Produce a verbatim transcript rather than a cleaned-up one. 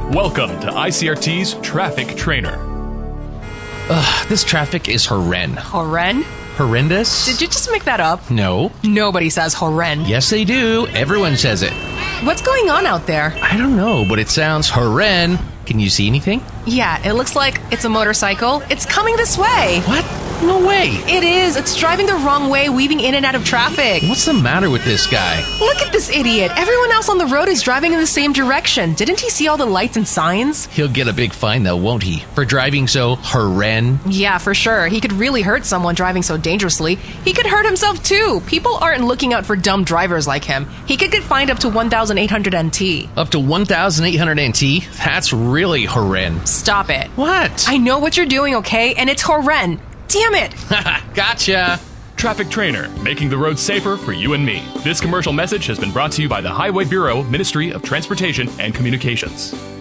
Welcome to I C R T's Traffic Trainer. Ugh, this traffic is horrend. Horrend? Horrendous? Did you just make that up? No. Nobody says horrend. Yes, they do. Everyone says it. What's going on out there? I don't know, but it sounds horrend. Can you see anything? Yeah, it looks like it's a motorcycle. It's coming this way. What? No way. It is. It's driving the wrong way, weaving in and out of traffic. What's the matter with this guy? Look at this idiot. Everyone else on the road is driving in the same direction. Didn't he see all the lights and signs? He'll get a big fine, though, won't he? For driving so horrend? Yeah, for sure. He could really hurt someone driving so dangerously. He could hurt himself, too. People aren't looking out for dumb drivers like him. He could get fined up to one thousand eight hundred N T. Up to one thousand eight hundred N T? That's really horrend. Stop it. What? I know what you're doing, okay? And it's horrend. Damn it! Gotcha! Traffic Trainer, making the road safer for you and me. This commercial message has been brought to you by the Highway Bureau, Ministry of Transportation and Communications.